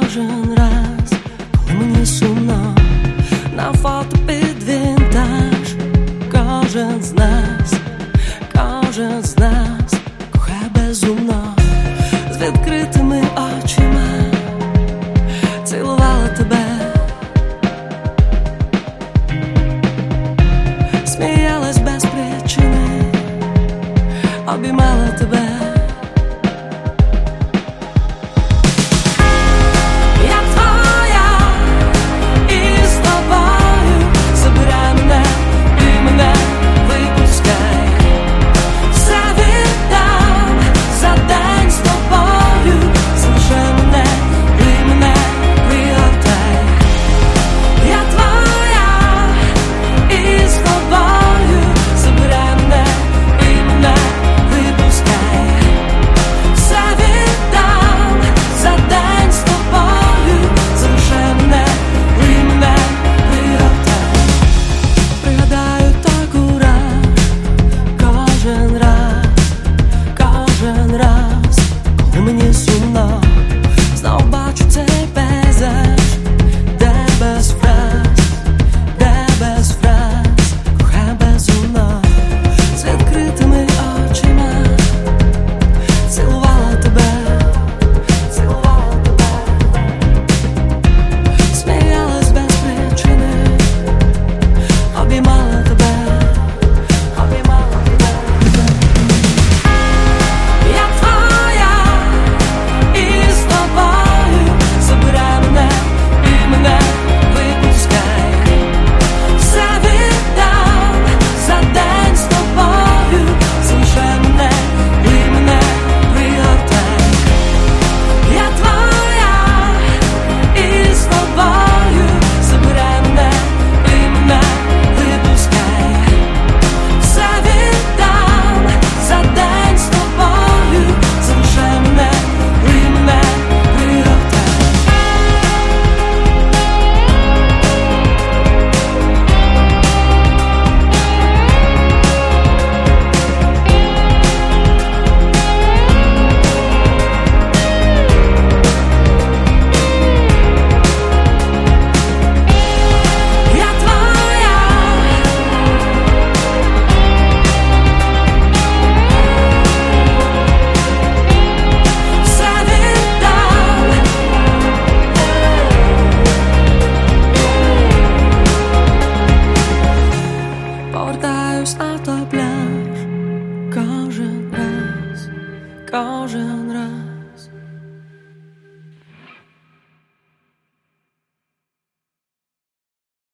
Кожен раз, коли мені сумно, на фото під вінтаж. Кожен з нас кохає безумно, з відкритими очима цілувала тебе, сміялась без причини, обіймала тебе. Мені сумно, знов бачу цей пейзаж, де без фраз, кохає безумно, з відкритими очима цілувала тебе, сміялась без причини, обіймала тебе. Повертаюсь на той пляж кожен раз.